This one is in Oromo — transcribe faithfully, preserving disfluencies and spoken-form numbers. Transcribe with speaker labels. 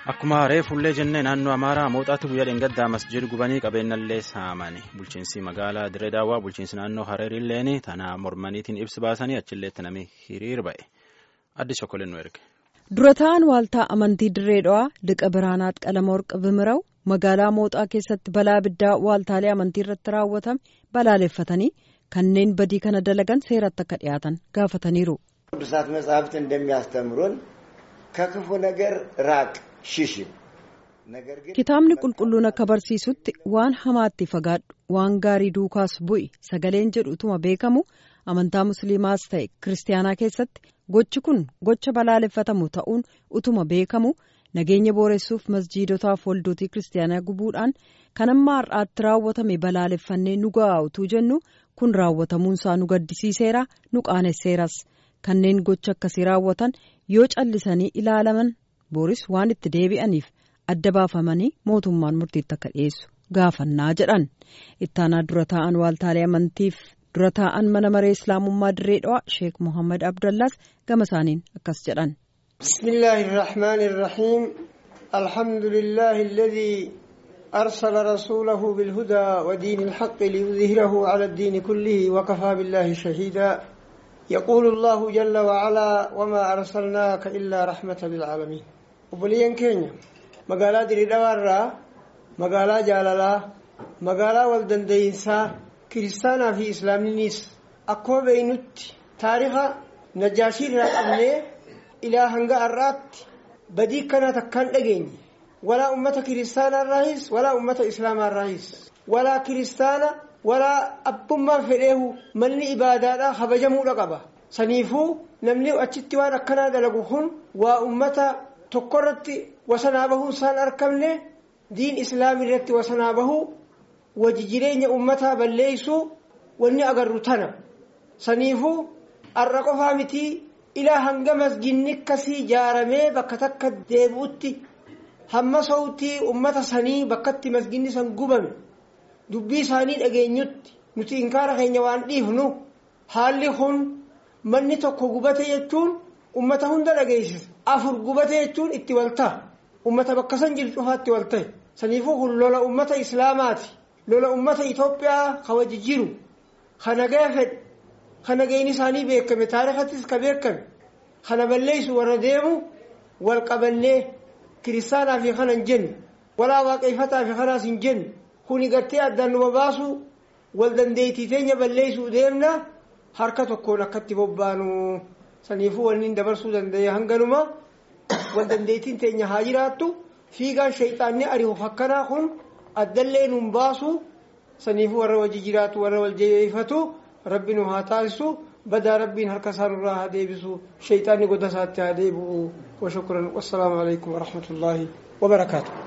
Speaker 1: Akkuma reefullee jennee naannoo Amaaraa mooxaatti guyyaa dheengaddaa masjid gubanii qabeenyallee saamani. Bulchiinsi magaalaa Dirree Daawwaa bulchiinsi naannoo Hareerilleen tana mormaniitiin ibsi baasanii achilleetti namni hiriir ba'e. Addis Chokoleen nu erge.
Speaker 2: Dura ta'an waaltaa amantii Dirree Dhawaa Liqa Biraanaat Qalamoorq Bimiraw magaalaa mooxaa keessatti balaa abiddaa waaltaalee amantii irratti raawwatame balaaleffatanii kanneen badii kana dalagan seeratti akka dhiyaatan gaafataniiru.
Speaker 3: ቅዱሳት መጻሕፍት እንደሚያስተምሩን ከክፉ ነገር ራቅ ሽሽ ነገር ግን
Speaker 2: kitaabni qulqulluun akka barsiisutti waan hamaatti fagaadhu waan gaarii duukaas bu'i sagaleen jedhu utuma beekamu amantaa musliimaas ta'e kiristaanaa keessatti gochi kun gocha balaaleffatamu ta'uun utuma beekamu nageenya booressuuf masjiidotaaf waldotii kiristaanaa gubuudhaan kan amma har'aatti raawwatame balaaleffannee nu ga'uutu jennu kun raawwatamuun isaa nu gaddisiiseera nu qaanesseeras. Kanneen gocha akkasii raawwatan yoo callisanii ilaalaman booris waan itti deebi'aniif adda baafamanii mootummaan murtiitti akka dhiyeessu gaafannaa jedhan. Ittaanaa dura taa'an waaltaalee amantiif dura taa'an mana maree islaamummaa Dirree Dhawaa Sheek Muhammad Abdallaas gama isaaniin akkas jedhan.
Speaker 4: Bismillahir Rahmaanir Rahiim. Alhamdulillahi alladhi arsala rasuulahu bil hudaa wa diinil haqqi liyudhhirahu 'ala ad-diini kullihi wa kafaa billahi shahiidaa. يقول الله جل وعلا وما أرسلناك إلا رحمة للعالمين. وبلين كينيا مقالة دري دوارا مقالة جاللا مقالة والدن دينسا كريستانا في إسلام نيس أكو بينوت تاريخ نجاشي رقمني إلى هنگا الرات بدي كانت كان لغيني ولا أمة كريستانا الرئيس ولا أمة إسلام الرئيس ولا كريستانا ولا أبما فيه من إبادة خبجمو لقبا سنيفو نملي أتشتوان أكنا دلقوهن وأمة تقرت وسنابه سان أركمني دين إسلامي رت وسنابه وججرين أمتها بليسو واني أقرتنا سنيفو الرقفة متي إلى هنگمس جنك كسي جارمي بكتك ديبوتي هم صوتي أمة سني بكت مسجني سنقبم dubbii isaanii dhageenyutti nuti inkaara keenya waan dhiifnu haalli kun manni tokko gubate jechuun ummata hunda dhageessisa afur gubate jechuun itti walta ummata bakka san jiru cufaatti walta saniifuu kun lola ummata islaamaati lola ummata Itoophiyaa kawaji jiru kana gaafed kana geeni isaanii beekame taarifattis ka beekame kana balleessu warra deemu wal qabannee kiristaanaa fi kanan jennu walaa waaqeffataa fi kanaas hin jennu kuni gartee addaan nu babaasu wal dandeettii teenya balleessuu deemna harka tokkoon akkatti bobbaanu saniifuu wanni dabarsuu danda'e hanganuma wal dandeettiin teenya haa jiraattu fiigaan shayxaanni ari'u fakkanaa kun addallee nuun baasu saniifuu warra wajji jiraatu warra wal jabeeffatu rabbi nu haa taasisu badaa rabbiin harka isaanirraa haa deebisu shayxaanni goda isaatti haa deebi'u wa shukran wassalaamu alaikum wa rahmatullaahi wa barakaatu.